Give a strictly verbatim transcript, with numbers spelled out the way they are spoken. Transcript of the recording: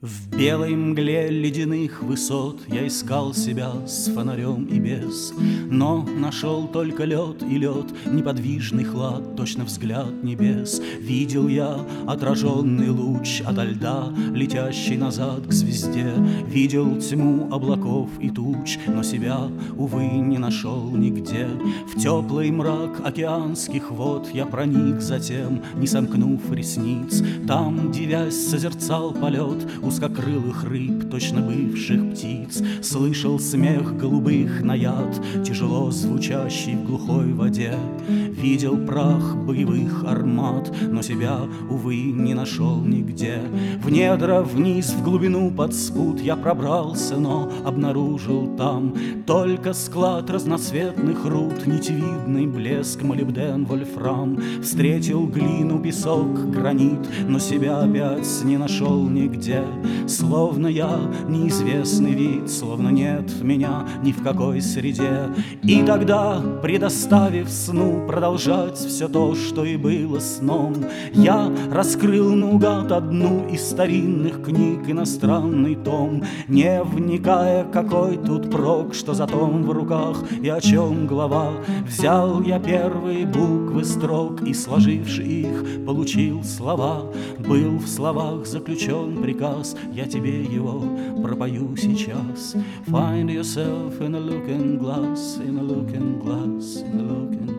В белой мгле ледяных высот Я искал себя с фонарем и без, но нашел только лед и лед, неподвижный хлад, точно взгляд небес. Видел я отраженный луч ото льда, летящий назад к звезде. Видел тьму облаков и туч, но себя, увы, не нашел нигде. В теплый мрак океанских вод Я проник затем, не сомкнув ресниц. Там, дивясь, созерцал полет узкокрылых рыб, точно бывших птиц. Слышал смех голубых наяд, тяжело звучащий в глухой воде. Видел прах боевых армат, но себя, увы, не нашел нигде. В недра вниз, в глубину под спут Я пробрался, но обнаружил там только склад разноцветных руд, нитевидный блеск, молибден, вольфрам. Встретил глину, песок, гранит, но себя опять не нашел нигде. Словно я неизвестный вид, словно нет меня ни в какой среде. И тогда, предоставив сну продолжать все то, что и было сном, я раскрыл наугад одну из старинных книг, иностранный том, не вникая, какой тут прок, что за том в руках и о чем глава. Взял я первые буквы строк и, сложивши их, получил слова. Был в словах заключен приказ, я тебе его пропою сейчас. Find yourself in a looking glass, in a looking glass, in a looking